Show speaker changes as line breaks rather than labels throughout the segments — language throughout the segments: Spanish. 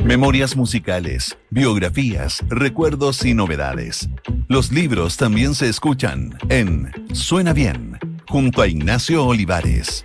Memorias musicales, biografías, recuerdos y novedades. Los libros también se escuchan en Suena Bien, junto a Ignacio Olivares.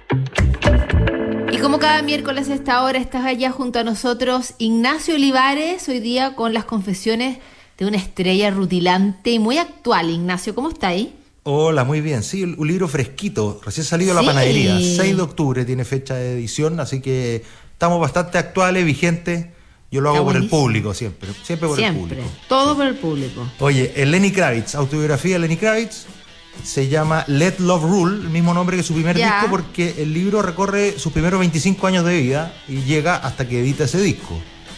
Y como cada miércoles a esta hora estás allá junto a nosotros, Ignacio Olivares, hoy día con las confesiones de una estrella rutilante y muy actual. Ignacio, ¿cómo está ahí?
Hola, muy bien. Sí, un libro fresquito, recién salido de la panadería. 6 de octubre tiene fecha de edición, así que estamos bastante actuales, vigentes. Yo lo hago por el público siempre por el público.
Todo por el público.
Oye, el Lenny Kravitz, autobiografía de Lenny Kravitz, se llama Let Love Rule, el mismo nombre que su primer disco, porque el libro recorre sus primeros 25 años de vida y llega hasta que edita ese disco.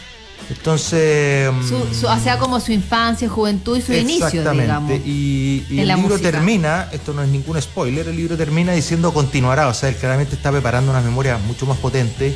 Entonces...
o sea, como su infancia, juventud y su inicio, digamos.
Y el libro termina, esto no es ningún spoiler, el libro termina diciendo continuará, o sea, él claramente está preparando unas memorias mucho más potentes,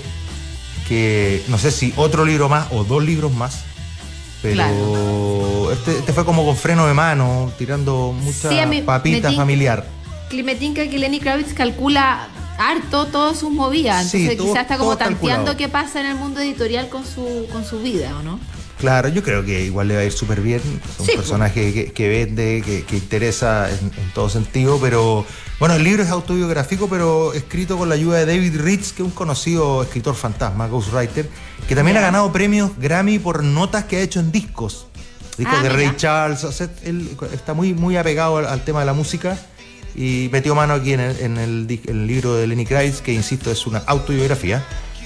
que no sé si otro libro más o 2 libros más, pero claro. este fue como con freno de mano, tirando mucha papita familiar. Me tinca
que Lenny Kravitz calcula harto todas sus movidas, entonces quizás está como tanteando qué pasa en el mundo editorial con su vida, ¿o no?
Claro, yo creo que igual le va a ir súper bien. Es un personaje que vende, que interesa en todo sentido, pero bueno, el libro es autobiográfico, pero escrito con la ayuda de David Ritz, que es un conocido escritor fantasma, ghostwriter, que también ha ganado premios Grammy por notas que ha hecho en discos de Ray Charles. O sea, él está muy apegado al tema de la música y metió mano aquí en el libro de Lenny Kravitz, que insisto, es una autobiografía.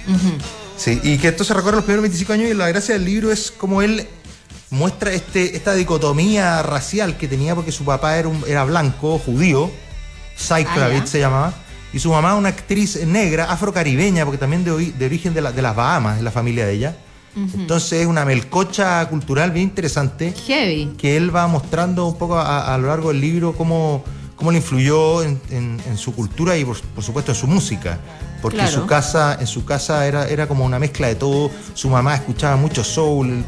Sí, y que esto se recorre los primeros 25 años, y la gracia del libro es como él muestra esta dicotomía racial que tenía, porque su papá era blanco, judío, Cy Kravitz se llamaba, y su mamá una actriz negra, afrocaribeña, porque también de origen de las Bahamas, es la familia de ella. Entonces es una melcocha cultural bien interesante.
Heavy. Que
él va mostrando un poco a lo largo del libro cómo le influyó en su cultura y por supuesto en su música. Porque en su casa era como una mezcla de todo. Su mamá escuchaba mucho soul,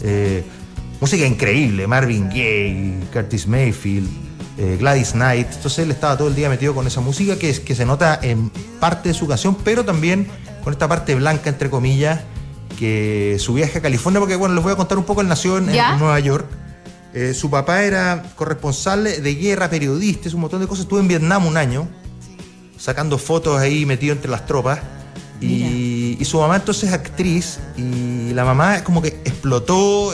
música increíble, Marvin Gaye, Curtis Mayfield, Gladys Knight. Entonces él estaba todo el día metido con esa música que se nota en parte de su canción, pero también con esta parte blanca, entre comillas, que su viaje a California, porque bueno, les voy a contar un poco. Él nació en Nueva York. Su papá era corresponsal de guerra, periodista, un montón de cosas. Estuvo en Vietnam un año, sacando fotos ahí, metido entre las tropas. Y su mamá entonces es actriz, y la mamá como que explotó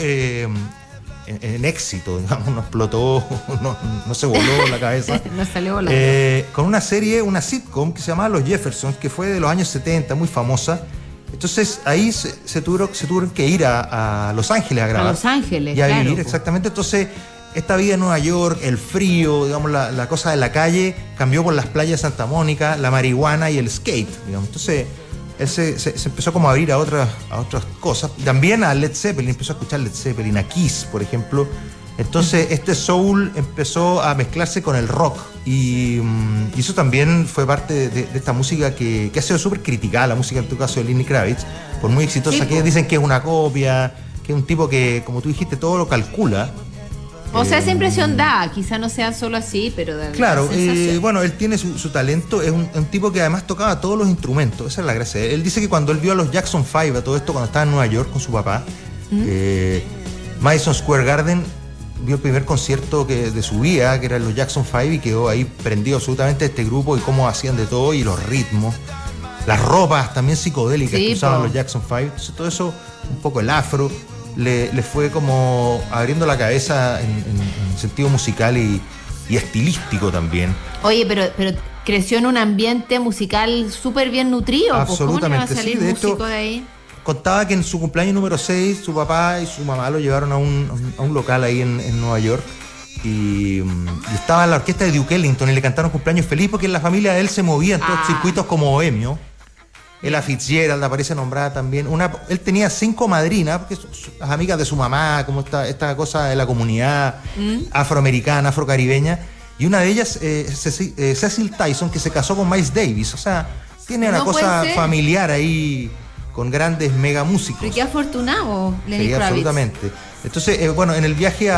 en éxito, digamos, no explotó, no se voló la cabeza.
No salió volando.
Con una serie, una sitcom que se llamaba Los Jeffersons, que fue de los años 70, muy famosa. Entonces ahí se tuvieron que ir a Los Ángeles a grabar.
A Los Ángeles,
y a vivir, exactamente. Entonces esta vida en Nueva York, el frío, digamos, la cosa de la calle, cambió por las playas de Santa Mónica, la marihuana y el skate, digamos. Entonces él se empezó como a abrir a otras cosas. También a Led Zeppelin, empezó a escuchar Led Zeppelin, a Kiss, por ejemplo. Entonces este soul empezó a mezclarse con el rock, y eso también fue parte de esta música que ha sido súper criticada, la música en tu caso de Lenny Kravitz, por muy exitosa que dicen que es una copia, que es un tipo que, como tú dijiste, todo lo calcula.
O sea, esa impresión da, quizá no sea solo así, pero da.
Claro, bueno, él tiene su talento, es un tipo que además tocaba todos los instrumentos, esa es la gracia. Él dice que cuando él vio a los Jackson 5, a todo esto, cuando estaba en Nueva York con su papá, Madison Square Garden, vio el primer concierto de su vida, que eran los Jackson 5, y quedó ahí prendido absolutamente este grupo y cómo hacían de todo, y los ritmos, las ropas también psicodélicas que usaban los Jackson 5. Entonces todo eso, un poco el afro, le fue como abriendo la cabeza en sentido musical y estilístico también.
Oye, pero creció en un ambiente musical súper bien nutrido.
Absolutamente,
¿Cómo no iba a salir músico de ahí?
Contaba que en su cumpleaños número 6 su papá y su mamá lo llevaron a un local ahí en Nueva York, y estaba la orquesta de Duke Ellington y le cantaron cumpleaños feliz, porque en la familia de él se movían todos circuitos como bohemio. Ella Fitzgerald aparece nombrada también. Él tenía 5 madrinas, porque las amigas de su mamá, como esta cosa de la comunidad afroamericana, afrocaribeña, y una de ellas, Cecil Tyson, que se casó con Miles Davis. O sea, tiene una cosa familiar ahí con grandes mega músicos.
Pero qué afortunado, Lenny Kravitz.
Absolutamente. Entonces, bueno, en el viaje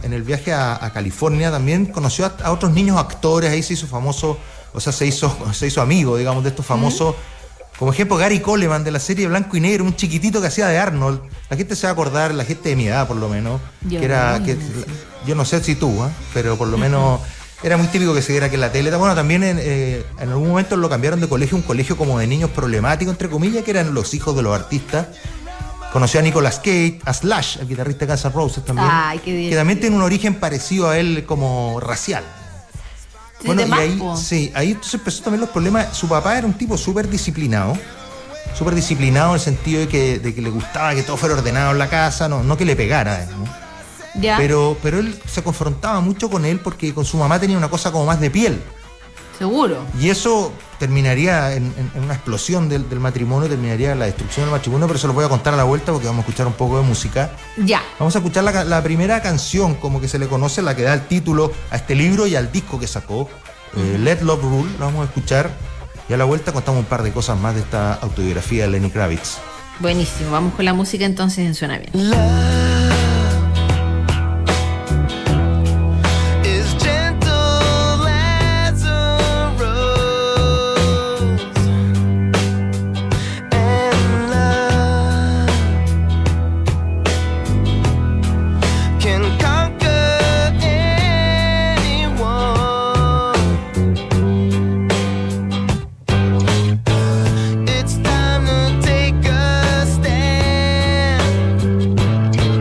a California también conoció a otros niños actores. Ahí se hizo famoso, o sea, se hizo amigo, digamos, de estos famosos Como ejemplo, Gary Coleman de la serie Blanco y Negro, un chiquitito que hacía de Arnold. La gente se va a acordar, la gente de mi edad por lo menos, yo no sé si tú, pero por lo menos era muy típico que se viera que en la tele. Bueno, también en algún momento lo cambiaron de colegio, un colegio como de niños problemáticos, entre comillas, que eran los hijos de los artistas. Conoció a Nicolas Cage, a Slash, el guitarrista de Guns N' Roses también.
Ay, qué bien.
Que también tiene un origen parecido a él como racial.
Sí,
bueno, y ahí entonces empezó también los problemas. Su papá era un tipo súper disciplinado en el sentido de que le gustaba que todo fuera ordenado en la casa, no que le pegara, ¿no?
Ya.
Pero él se confrontaba mucho con él porque con su mamá tenía una cosa como más de piel.
Seguro.
Y eso terminaría en una explosión del matrimonio, terminaría en la destrucción del matrimonio, pero se lo voy a contar a la vuelta porque vamos a escuchar un poco de música.
Ya.
Vamos a escuchar la primera canción, como que se le conoce, la que da el título a este libro y al disco que sacó, Let Love Rule. Lo vamos a escuchar y a la vuelta contamos un par de cosas más de esta autobiografía de Lenny Kravitz.
Buenísimo, vamos con la música entonces en Suena Bien.
It's time to take a stand.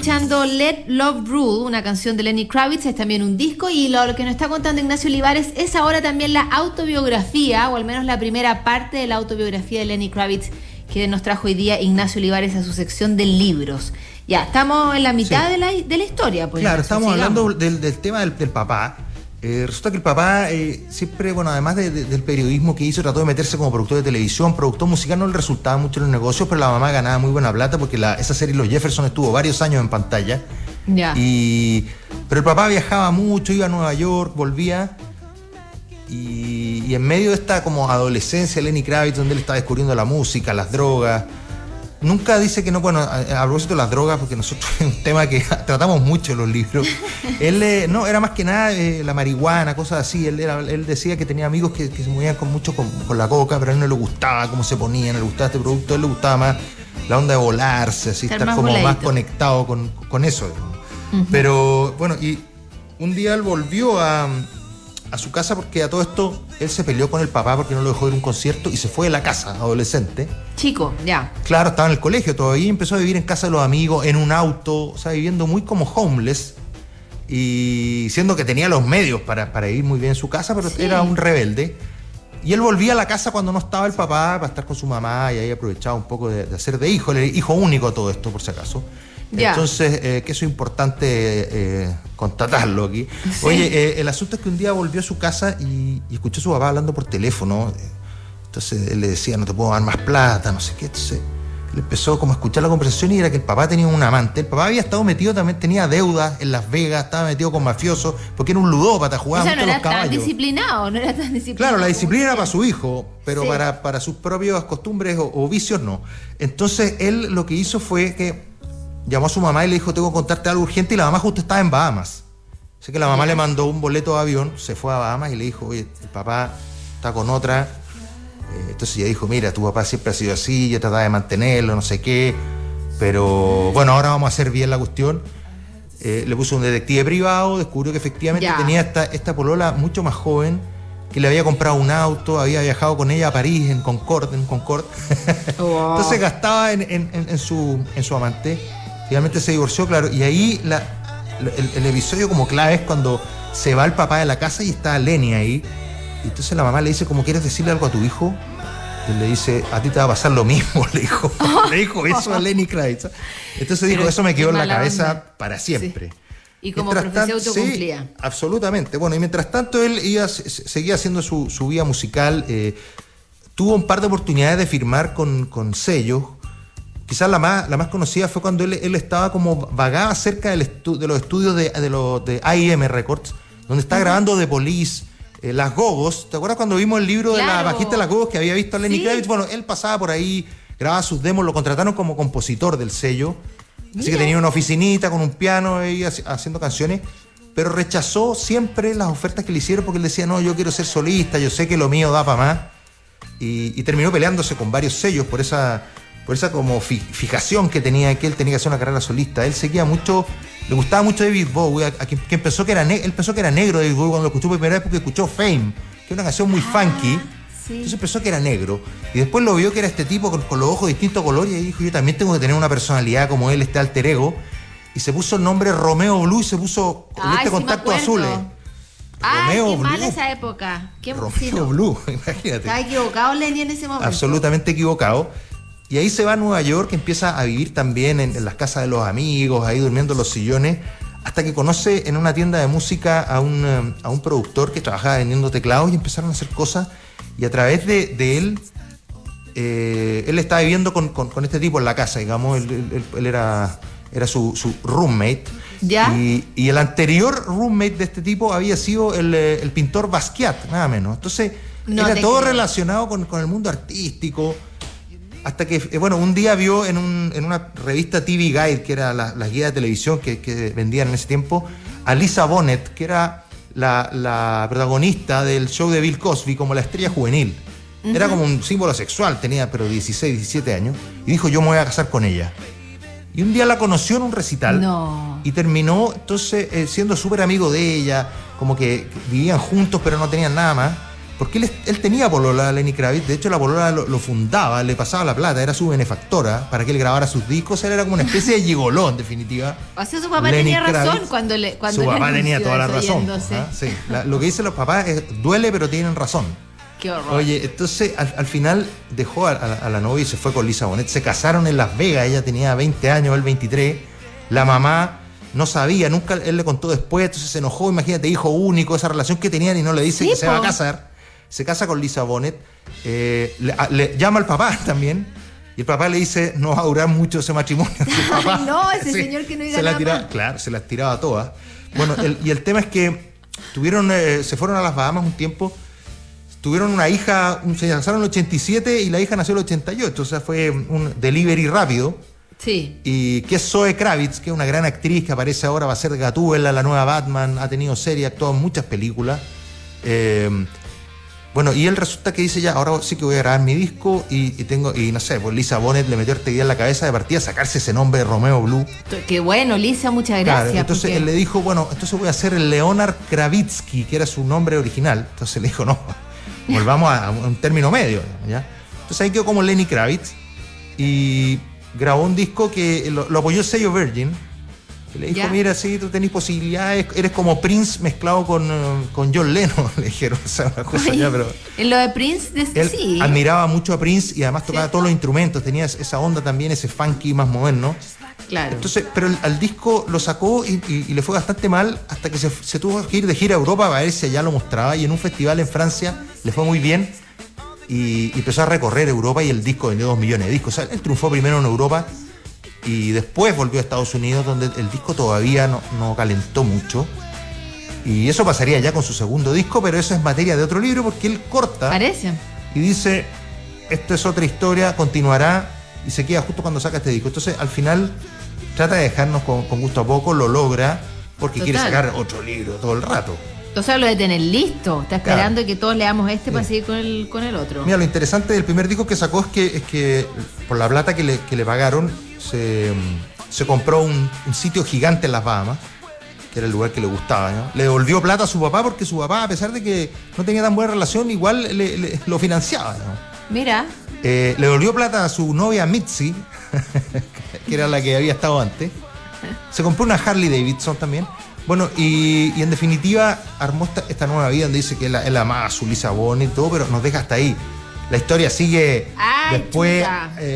escuchando Let Love Rule, una canción de Lenny Kravitz, es también un disco, y lo que nos está contando Ignacio Olivares es ahora también la autobiografía, o al menos la primera parte de la autobiografía de Lenny Kravitz, que nos trajo hoy día Ignacio Olivares a su sección de libros. Ya, estamos en la mitad de la historia. Pues,
claro, estamos hablando del tema del papá. Resulta que el papá siempre, bueno, además del periodismo que hizo, trató de meterse como productor de televisión, productor musical, no le resultaba mucho en los negocios, pero la mamá ganaba muy buena plata porque esa serie Los Jefferson estuvo varios años en pantalla.
Ya.
Pero el papá viajaba mucho, iba a Nueva York, volvía, y en medio de esta como adolescencia Lenny Kravitz, donde él estaba descubriendo la música, las drogas. Nunca dice que no, bueno, a propósito de las drogas, porque nosotros es un tema que tratamos mucho en los libros. Él no, era más que nada la marihuana, cosas así. Él decía que tenía amigos que se movían mucho con la coca, pero a él no le gustaba cómo se ponían, no le gustaba este producto, a él le gustaba más la onda de volarse, así, estar como voladito, más conectado con eso. Uh-huh. Pero bueno, y un día él volvió a su casa porque a todo esto él se peleó con el papá porque no lo dejó ir a un concierto y se fue de la casa, adolescente.
Chico, ya.
Claro, estaba en el colegio todavía y empezó a vivir en casa de los amigos, en un auto, o sea, viviendo muy como homeless, y siendo que tenía los medios para vivir muy bien en su casa, pero sí, era un rebelde. Y él volvía a la casa cuando no estaba el papá para estar con su mamá, y ahí aprovechaba un poco de hacer de hijo, el hijo único a todo esto, por si acaso. Ya. Entonces, que eso es importante constatarlo aquí. Sí. Oye, el asunto es que un día volvió a su casa y escuchó a su papá hablando por teléfono. Entonces él le decía, no te puedo dar más plata, no sé qué. Entonces él empezó como a escuchar la conversación y era que el papá tenía un amante. El papá había estado metido, también tenía deudas en Las Vegas, estaba metido con mafiosos, porque era un ludópata, jugaba mucho los caballos.
No era tan disciplinado.
Claro, la disciplina era para su hijo, pero sí, para sus propias costumbres o vicios no. Entonces él lo que hizo fue que llamó a su mamá y le dijo, tengo que contarte algo urgente, y la mamá justo estaba en Bahamas. Así que la mamá le mandó un boleto de avión, se fue a Bahamas y le dijo, oye, el papá está con otra. Entonces ella dijo, mira, tu papá siempre ha sido así, yo trataba de mantenerlo, no sé qué, pero bueno, ahora vamos a hacer bien la cuestión. Le puso un detective privado, descubrió que efectivamente tenía esta polola mucho más joven, que le había comprado un auto, había viajado con ella a París, en Concorde. Wow. Entonces gastaba en su amante. Finalmente se divorció, claro, y ahí el episodio como clave es cuando se va el papá de la casa y está Lenny ahí. Y entonces la mamá le dice, ¿cómo quieres decirle algo a tu hijo? Y él le dice, a ti te va a pasar lo mismo, le dijo eso a Lenny Kravitz. Entonces dijo, eso me quedó en la cabeza para siempre. Sí.
Y como profecía autocumplida.
Sí, absolutamente. Bueno, y mientras tanto él seguía haciendo su vida musical. Tuvo un par de oportunidades de firmar con sellos. Quizás la más conocida fue cuando él estaba como vagaba cerca de los estudios de IM Records, donde está grabando The Police, Las Gogos. ¿Te acuerdas cuando vimos el libro de la bajista de Las Gogos que había visto a Lenny Kravitz? Bueno, él pasaba por ahí, grababa sus demos, lo contrataron como compositor del sello. Así que tenía una oficinita con un piano ahí haciendo canciones, pero rechazó siempre las ofertas que le hicieron porque él decía, no, yo quiero ser solista, yo sé que lo mío da para más. Y terminó peleándose con varios sellos por esa como fijación que tenía, que él tenía que hacer una carrera solista. Él seguía mucho, le gustaba mucho David Bowie, que pensó que era negro David Bowie cuando lo escuchó por primera vez porque escuchó Fame, que es una canción muy funky. Sí. Entonces pensó que era negro y después lo vio que era este tipo con los ojos de distinto color y dijo, yo también tengo que tener una personalidad como él, este alter ego, y se puso el nombre Romeo Blue y se puso contactos azules.
Romeo qué Blue. Mal esa época.
Romeo Blue, imagínate.
Estaba equivocado Lenny en ese momento.
Absolutamente equivocado. Y ahí se va a Nueva York, empieza a vivir también en las casas de los amigos, ahí durmiendo en los sillones, hasta que conoce en una tienda de música a un productor que trabajaba vendiendo teclados y empezaron a hacer cosas. Y a través de él, él estaba viviendo con este tipo en la casa, digamos, él era su roommate.
¿Ya?
Y el anterior roommate de este tipo había sido el pintor Basquiat, nada menos. Entonces, era todo relacionado con el mundo artístico. Hasta que, bueno, un día vio en una revista TV Guide, que era las guías de televisión que vendían en ese tiempo, a Lisa Bonet, que era la protagonista del show de Bill Cosby, como la estrella juvenil. Uh-huh. Era como un símbolo sexual, tenía pero 16, 17 años, y dijo, yo me voy a casar con ella. Y un día la conoció en un recital.
No.
Y terminó entonces siendo súper amigo de ella, como que vivían juntos pero no tenían nada más. porque él tenía polola, Lenny Kravitz. De hecho, la polola lo fundaba, le pasaba la plata, era su benefactora para que él grabara sus discos. Él era como una especie de gigoló, en definitiva.
O sea, su papá
Lenny
tenía razón
Kravitz,
cuando
su papá tenía toda la
eso,
razón. Sí. Lo que dicen los papás es, duele, pero tienen razón.
Qué horror.
Oye, entonces al final dejó a la novia y se fue con Lisa Bonet. Se casaron en Las Vegas, ella tenía 20 años, él 23. La mamá no sabía, nunca él le contó después, entonces se enojó, imagínate, hijo único, esa relación que tenían y no le dice que se va a casar. Se casa con Lisa Bonet, le llama al papá también, y el papá le dice, no va a durar mucho ese matrimonio. Papá,
no, ese señor que no diga nada más.
Claro, se las tiraba todas. Bueno, y el tema es que se fueron a las Bahamas un tiempo, tuvieron una hija, se casaron en el 87 y la hija nació en el 88, o sea, fue un delivery rápido.
Sí.
Y que es Zoe Kravitz, que es una gran actriz que aparece ahora, va a ser Gatúbela, la nueva Batman, ha tenido serie, ha actuado en muchas películas. Bueno, y él resulta que dice ya, ahora sí que voy a grabar mi disco y no sé, pues Lisa Bonet le metió esta idea en la cabeza de partida sacarse ese nombre de Romeo Blue.
Qué bueno, Lisa, muchas gracias.
Claro, entonces él le dijo, bueno, entonces voy a hacer el Leonard Kravitsky, que era su nombre original. Entonces le dijo, no, volvamos a un término medio, ¿ya? Entonces ahí quedó como Lenny Kravitz y grabó un disco que lo apoyó el sello Virgin. Y le dijo, ¿ya? Mira, sí, tú tenés posibilidades, eres como Prince mezclado con John Lennon, le dijeron, o sea, una cosa.
Ay,
ya, pero
en lo de Prince,
él
sí.
admiraba mucho a Prince y además tocaba todos los instrumentos, tenía esa onda también, ese funky más moderno.
Claro.
Entonces, pero al disco lo sacó y le fue bastante mal hasta que se tuvo que ir de gira a Europa para ver si allá lo mostraba, y en un festival en Francia le fue muy bien y empezó a recorrer Europa y el disco vendió 2 millones de discos. O sea, él triunfó primero en Europa y después volvió a Estados Unidos, donde el disco todavía no calentó mucho. Y eso pasaría ya con su segundo disco, pero eso es materia de otro libro porque él corta.
Parece.
Y dice, esto es otra historia, continuará, y se queda justo cuando saca este disco. Entonces, al final, trata de dejarnos con gusto a poco, lo logra, porque quiere sacar otro libro todo el rato.
O sea, lo de tener listo, está esperando que todos leamos para seguir con el otro.
Mira, lo interesante del primer disco que sacó es que por la plata que le pagaron, se compró un sitio gigante en las Bahamas, que era el lugar que le gustaba, ¿no? Le devolvió plata a su papá porque su papá, a pesar de que no tenía tan buena relación, igual lo financiaba, ¿no?
Mira.
Le devolvió plata a su novia Mitzi, que era la que había estado antes. Se compró una Harley Davidson también. Bueno, y en definitiva armó esta nueva vida donde dice que él amaba a su Lisa Bonet y todo, pero nos deja hasta ahí. La historia sigue. Después,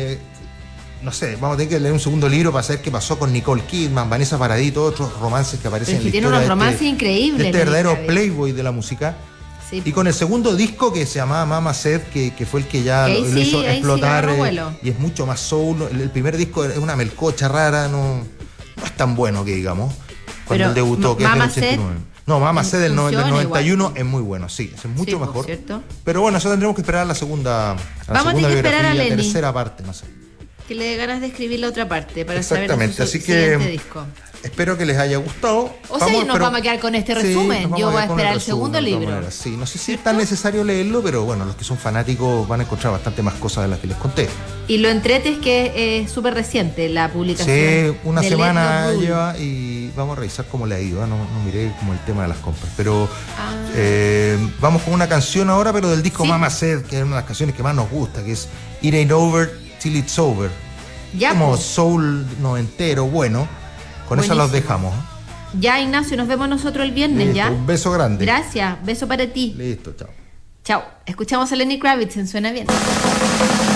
no sé, vamos a tener que leer un segundo libro para saber qué pasó con Nicole Kidman, Vanessa Paradis, todos otros romances que aparecen en la historia.
Tiene unos romances increíbles.
Este verdadero playboy de la música. Sí. Y con el segundo disco que se llamaba Mama Said, que fue el que ya lo hizo explotar, y es mucho más soul. El primer disco es una melcocha rara, no es tan bueno que digamos. Cuando él debutó, que es del 89. No, Mama Said del 91 igual. Es muy bueno, sí, es mucho mejor.
¿Cierto?
Pero bueno, eso tendremos que esperar a la segunda
biografía,
la tercera parte, no sé.
Que le dé ganas de escribir la otra parte para saber
su siguiente disco. Espero que les haya gustado.
O sea, nos vamos a quedar con este resumen. Yo voy a esperar el segundo libro.
Sí, no sé si es tan necesario leerlo, pero bueno, los que son fanáticos van a encontrar bastante más cosas de las que les conté.
Y lo entrete es que es súper reciente la publicación.
Sí, una semana lleva y vamos a revisar cómo le ha ido. No miré como el tema de las compras. Pero vamos con una canción ahora, pero del disco Mama Said, que es una de las canciones que más nos gusta, que es It Ain't Over Till It's Over. Ya, como soul noventero, bueno. Con eso los dejamos.
Ya, Ignacio, nos vemos nosotros el viernes.
Listo,
ya.
Un beso grande.
Gracias, beso para ti.
Listo, chao.
Chao. Escuchamos a Lenny Kravitz en Suena Bien.